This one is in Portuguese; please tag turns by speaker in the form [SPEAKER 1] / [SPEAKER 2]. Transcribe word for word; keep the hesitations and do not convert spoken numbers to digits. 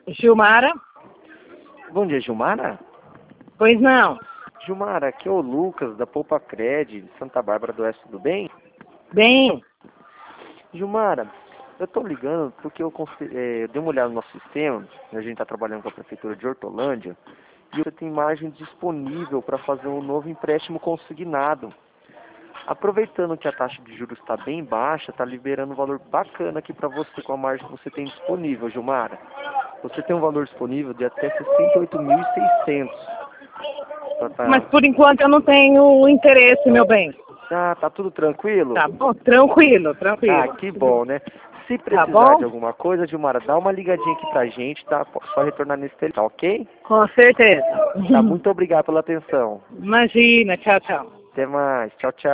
[SPEAKER 1] Gilmara?
[SPEAKER 2] Bom dia, Gilmara.
[SPEAKER 1] Pois não.
[SPEAKER 2] Gilmara, aqui é o Lucas, da Poupa Cred, de Santa Bárbara do Oeste, tudo bem?
[SPEAKER 1] Bem,
[SPEAKER 2] Gilmara, eu estou ligando porque eu, é, eu dei uma olhada no nosso sistema, a gente está trabalhando com a Prefeitura de Hortolândia, e você tem margem disponível para fazer um novo empréstimo consignado. Aproveitando que a taxa de juros está bem baixa, está liberando um valor bacana aqui para você com a margem que você tem disponível, Gilmara. Você tem um valor disponível de até sessenta e oito mil e seiscentos. Tá, tá.
[SPEAKER 1] mas por enquanto eu não tenho interesse, meu bem.
[SPEAKER 2] Ah, tá tudo tranquilo?
[SPEAKER 1] Tá bom? Tranquilo, tranquilo.
[SPEAKER 2] Ah, que bom, né? Se
[SPEAKER 1] Tá
[SPEAKER 2] precisar
[SPEAKER 1] bom?
[SPEAKER 2] de alguma coisa, Gilmara, dá uma ligadinha aqui pra gente, tá? Só retornar nesse telefone, tá ok?
[SPEAKER 1] Com certeza.
[SPEAKER 2] Tá, muito obrigado pela atenção.
[SPEAKER 1] Imagina, tchau, tchau.
[SPEAKER 2] Até mais. Tchau, tchau.